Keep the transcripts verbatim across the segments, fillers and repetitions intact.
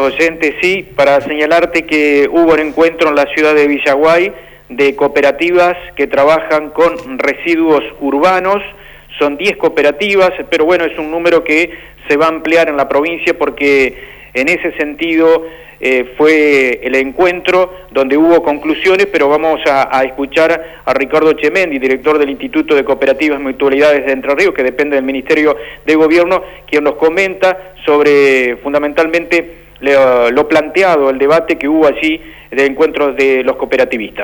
los oyentes, sí, para señalarte que hubo un encuentro en la ciudad de Villaguay de cooperativas que trabajan con residuos urbanos. Son diez cooperativas, pero bueno, es un número que se va a ampliar en la provincia porque en ese sentido eh, fue el encuentro donde hubo conclusiones, pero vamos a, a escuchar a Ricardo Chemendi, director del Instituto de Cooperativas y Mutualidades de Entre Ríos, que depende del Ministerio de Gobierno, quien nos comenta sobre fundamentalmente lo, lo planteado, el debate que hubo allí de encuentros de los cooperativistas.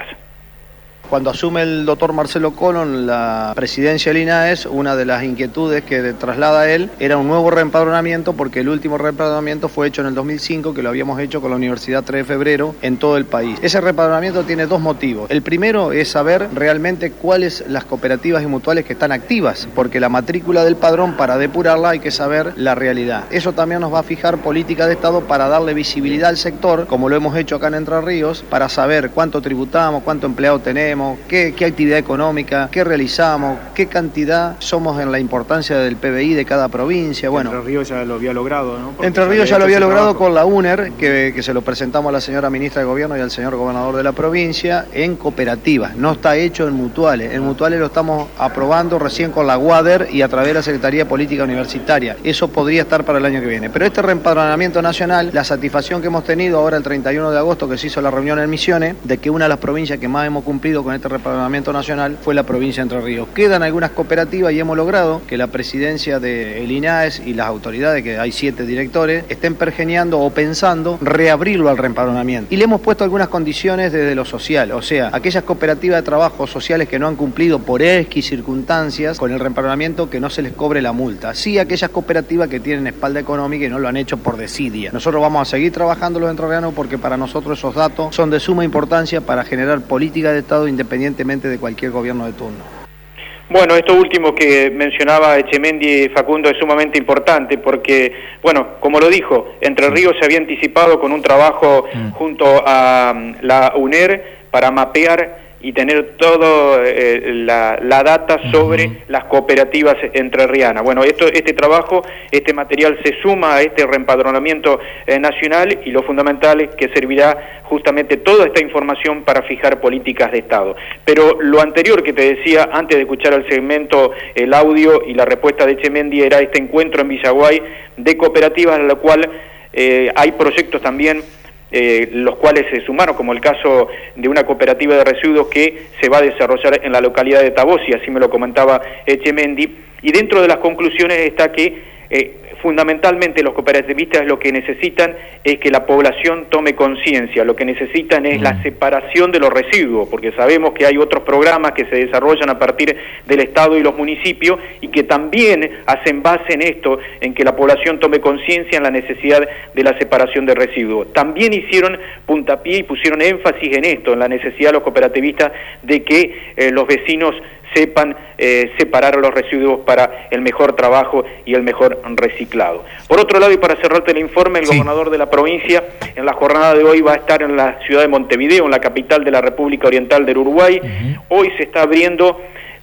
Cuando asume el doctor Marcelo Colón la presidencia del I N A E S, una de las inquietudes que traslada a él era un nuevo reempadronamiento, porque el último reempadronamiento fue hecho en el dos mil cinco, que lo habíamos hecho con la Universidad tres de febrero en todo el país. Ese reempadronamiento tiene dos motivos. El primero es saber realmente cuáles las cooperativas y mutuales que están activas, porque la matrícula del padrón, para depurarla hay que saber la realidad. Eso también nos va a fijar política de Estado para darle visibilidad al sector, como lo hemos hecho acá en Entre Ríos, para saber cuánto tributamos, cuánto empleado tenemos, Qué, qué actividad económica, qué realizamos, qué cantidad somos en la importancia del P B I de cada provincia. Bueno, Entre Ríos ya lo había logrado, ¿no? Porque Entre Ríos ya lo había logrado trabajo. con la U N E R, que, que se lo presentamos a la señora ministra de Gobierno y al señor gobernador de la provincia, en cooperativas. No está hecho en mutuales. En mutuales lo estamos aprobando recién con la U A D E R y a través de la Secretaría de Política Universitaria. Eso podría estar para el año que viene. Pero este reempadronamiento nacional, la satisfacción que hemos tenido ahora el treinta y uno de agosto, que se hizo la reunión en Misiones, de que una de las provincias que más hemos cumplido con este reempadronamiento nacional fue la provincia de Entre Ríos. Quedan algunas cooperativas y hemos logrado que la presidencia del I N A E S y las autoridades, que hay siete directores, estén pergeñando o pensando reabrirlo al reempadronamiento. Y le hemos puesto algunas condiciones desde lo social, o sea, aquellas cooperativas de trabajo sociales que no han cumplido por X circunstancias con el reempadronamiento, que no se les cobre la multa. Sí, aquellas cooperativas que tienen espalda económica y no lo han hecho por desidia. Nosotros vamos a seguir trabajando los entrerrianos porque para nosotros esos datos son de suma importancia para generar política de Estado independientemente de cualquier gobierno de turno. Bueno, esto último que mencionaba Chemendi, Facundo, es sumamente importante porque, bueno, como lo dijo, Entre Ríos se había anticipado con un trabajo mm. junto a la U N E R para mapear y tener toda eh, la, la data sobre uh-huh. las cooperativas entrerrianas. Bueno, esto, este trabajo, este material se suma a este reempadronamiento eh, nacional, y lo fundamental es que servirá justamente toda esta información para fijar políticas de Estado. Pero lo anterior que te decía, antes de escuchar el segmento, el audio y la respuesta de Chemendi, era este encuentro en Villaguay de cooperativas, en la cual eh, hay proyectos también Eh, los cuales se sumaron, como el caso de una cooperativa de residuos que se va a desarrollar en la localidad de Tabosi, así me lo comentaba Chemendi, y dentro de las conclusiones está que eh, fundamentalmente los cooperativistas lo que necesitan es que la población tome conciencia, lo que necesitan es mm. la separación de los residuos, porque sabemos que hay otros programas que se desarrollan a partir del Estado y los municipios y que también hacen base en esto, en que la población tome conciencia en la necesidad de la separación de residuos. También hicieron puntapié y pusieron énfasis en esto, en la necesidad de los cooperativistas de que eh, los vecinos sepan eh, separar los residuos para el mejor trabajo y el mejor reciclado. Por otro lado, y para cerrarte el informe, el sí. gobernador de la provincia en la jornada de hoy va a estar en la ciudad de Montevideo, en la capital de la República Oriental del Uruguay. Uh-huh. Hoy se está abriendo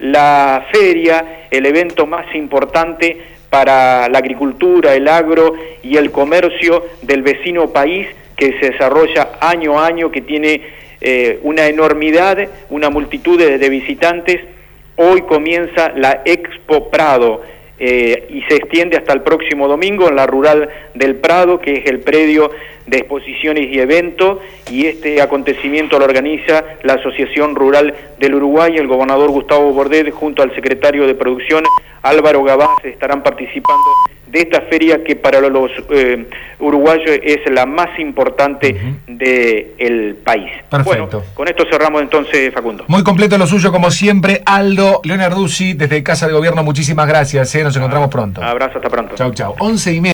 la feria, el evento más importante para la agricultura, el agro y el comercio del vecino país, que se desarrolla año a año, que tiene eh, una enormidad, una multitud de, de visitantes. Hoy comienza la Expo Prado eh, y se extiende hasta el próximo domingo en la Rural del Prado, que es el predio de exposiciones y eventos, y este acontecimiento lo organiza la Asociación Rural del Uruguay. El gobernador Gustavo Bordet junto al secretario de Producción Álvaro Gabás estarán participando de esta feria, que para los eh, uruguayos es la más importante uh-huh. del país. Perfecto. Bueno, con esto cerramos entonces, Facundo. Muy completo lo suyo, como siempre. Aldo Leonarduzzi, desde Casa de Gobierno, muchísimas gracias. ¿eh? Nos encontramos pronto. Abrazo, hasta pronto. Chau, chau. Once y media.